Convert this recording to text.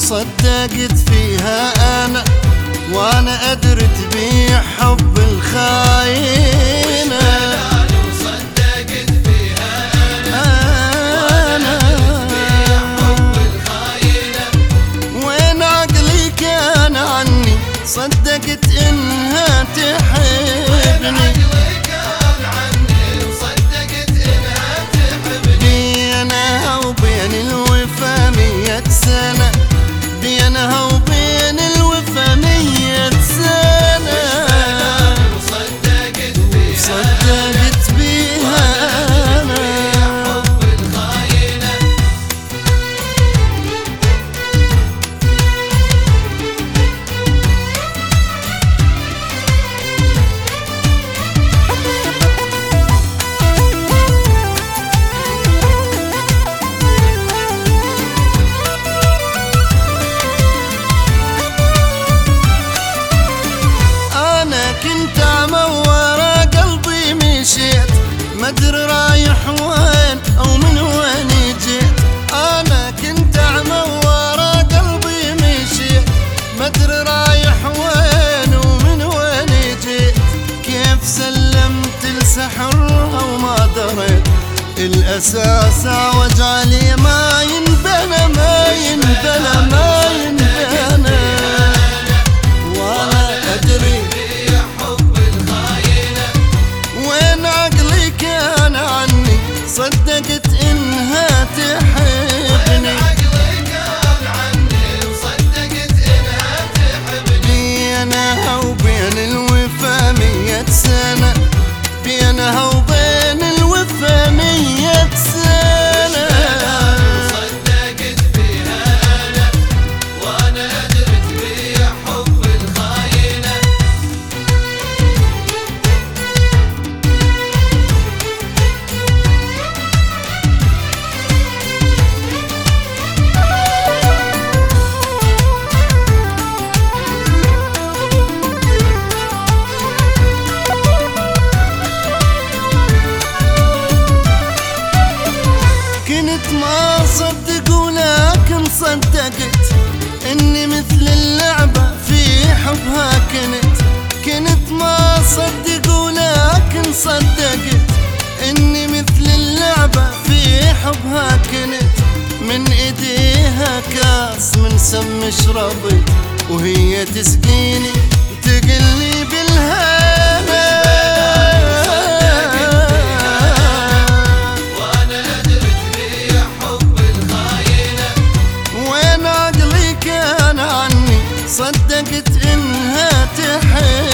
وصدقت فيها أنا، وأنا أدري تبيع حب الخاينة. وصدقت فيها أنا تبيع حب الخاينة. وين عقلي كان عني صدقت إنها تحبني. بينها وبين الوفا 100 سنة، بينها وبين الوفا 100 سنة. وصدقت بيها أنا حب الخاينة. كنت أعمى ورا قلبي مشيت، ما أدري رايح وين أو من وين جيت. أنا كنت أعمى ورا قلبي مشيت، ما أدري رايح وين ومن وين جيت. كيف سلمت لسحرها وما دريت، الأساس وجعلي ما ينبنى ما ينبنى ما ينبنى. وأنا أدري صدقت إنها تحبني. بينها وبين الوفا 100 سنة، بينها وبين الوفا 100 سنة. صدقت فيها أنا وأنا أدري تبيع حب الخاينة. كنت ما صدق ولكن صدقت إني مثل اللعبة في حبها كنت ما صدق ولكن صدقت إني مثل اللعبة في حبها من إيديها كاس من سم شربت، وهي تسقيني وتقلي بالهنا. صدقت إنها تحب